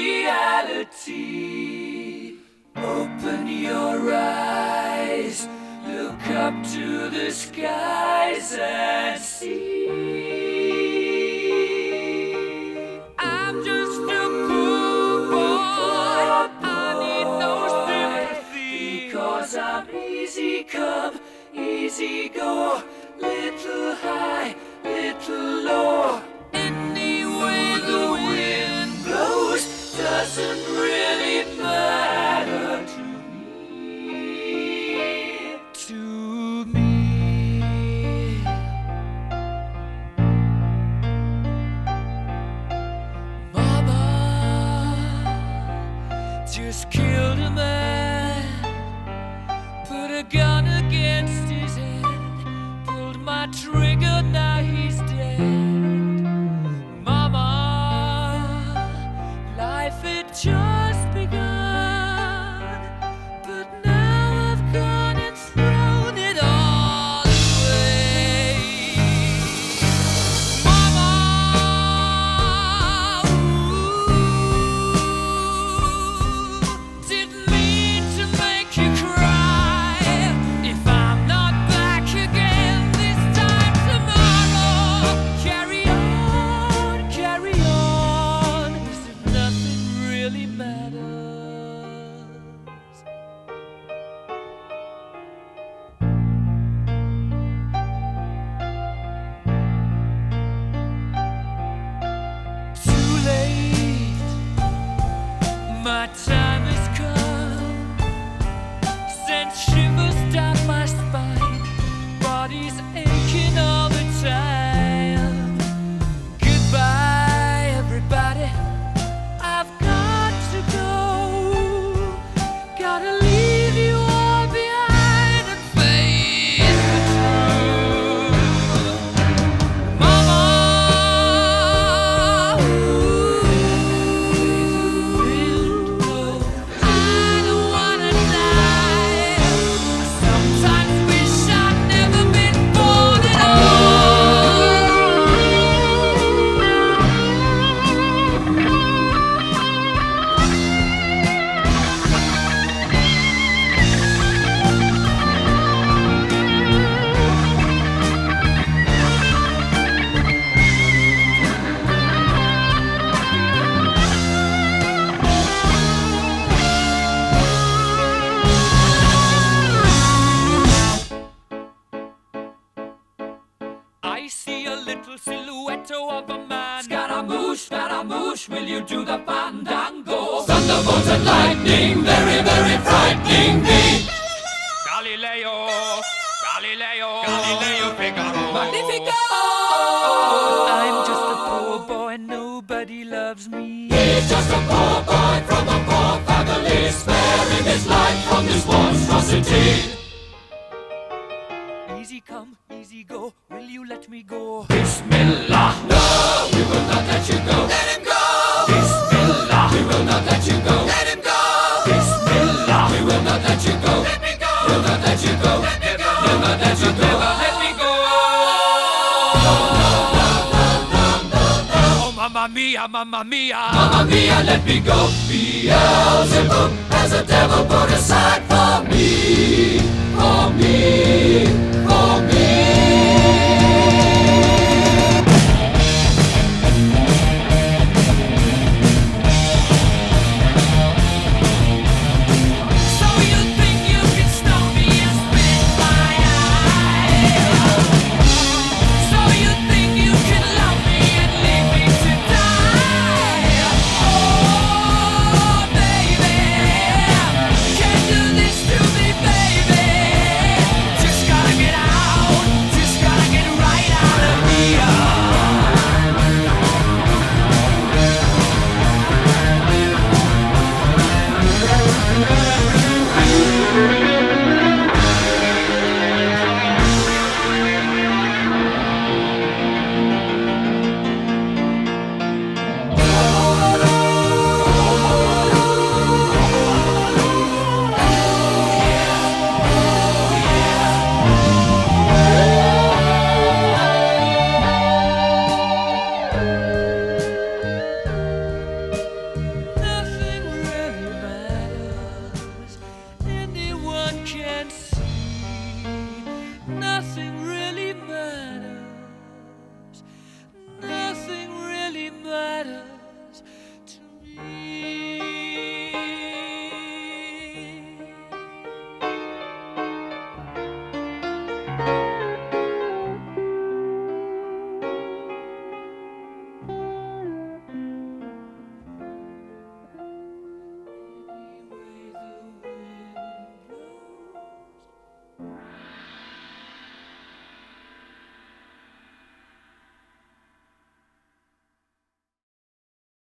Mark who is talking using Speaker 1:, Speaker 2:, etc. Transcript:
Speaker 1: reality. Open your eyes, look up to the skies and see. I'm just a poor boy, I need no sympathy, because I'm easy come, easy go, little high, little low. Any way the wind blows doesn't really matter to me. To me. Mama just killed a man, put a gun against his head, pulled my trigger, now he's dead. Mama, life had just begun, but now I've gone and thrown it all away. Mama, didn't mean to make you cry. If I'm not back again this time tomorrow, carry on, as if nothing really matters. Too late, my time has come, sent shivers down my spine, body's aching all the time. Goodbye, everybody, I've got to go, gotta leave you all behind and face the truth. Mama, I don't wanna die. I sometimes wish I'd never been born at I see a little silhouette of a man. Scaramouche, will you do the fandango? Thunderbolts and lightning, very, very frightening me. Galileo, Figaro. Magnifico! I'm just a poor boy, nobody loves me. He's just a poor boy from a poor family, sparing his life from this monstrosity. Easy come, easy go, will you let me go? Bismillah, no, we will not let you go. Let him go! Bismillah, we will not let you go. Let him go! Bismillah, we will not let you go. Let me go! We'll not let you go. Let me go! We'll not let you go. Let me go! Oh, mamma mia, mamma mia. Mamma mia, let me go. Beelzebub has a devil put a